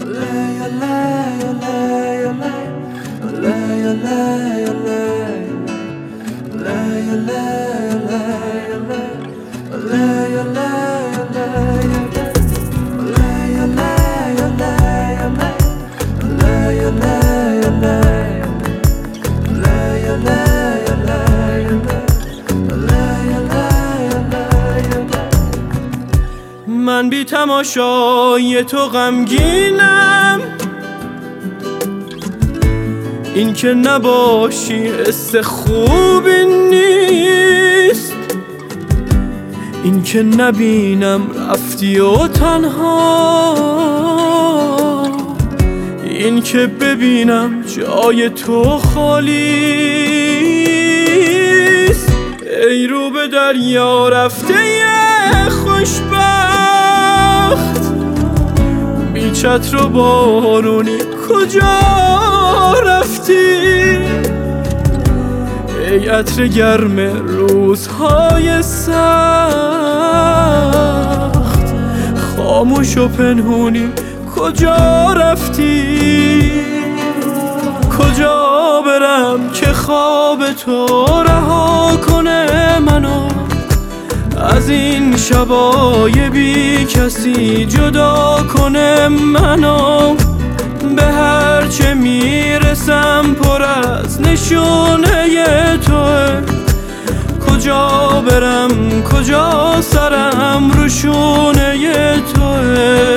من بی تماشای تو غمگینم، این که نباشی حس خوبی نیست، این که نبینم رفتی و تنها، این که ببینم جای تو خالیست. ای رو به دریا رفته خوشبخت، بی چتر و بارونی کجا رفتی؟ ای عطر گرم روزهای سخت، خاموش و پنهونی کجا رفتی؟ کجا برم که خواب تو رها کنه منو از این شبای بی کسی، جدا کنه منو؟ به هر چه میرسم پر از نشونه توه، کجا برم کجا سرم رو شونه توه؟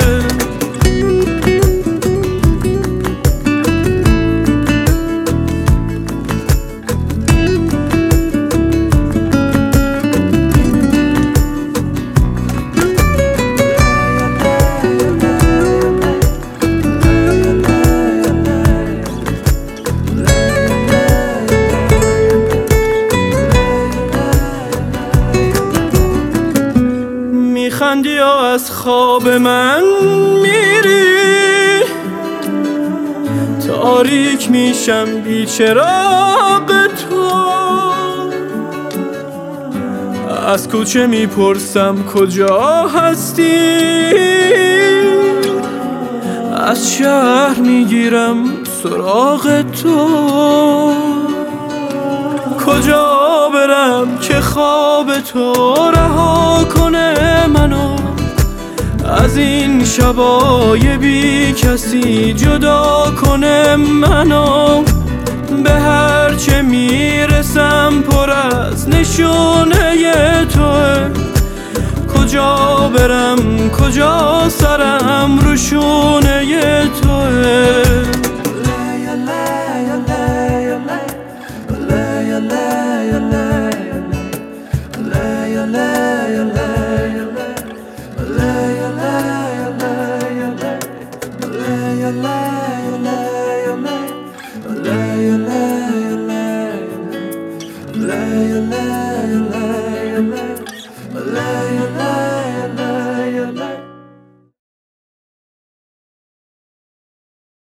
میخندی یا از خواب من میری؟ تاریک میشم بی چراغ تو، از کوچه میپرسم کجا هستی؟ از شهر میگیرم سراغ تو، کجا برم که خواب تو رها کنه منو از این شبای بی کسی، جدا کنه منو؟ به هر چه میرسم پر از نشونه توه، کجا برم کجا سرم رو شونه توه؟ La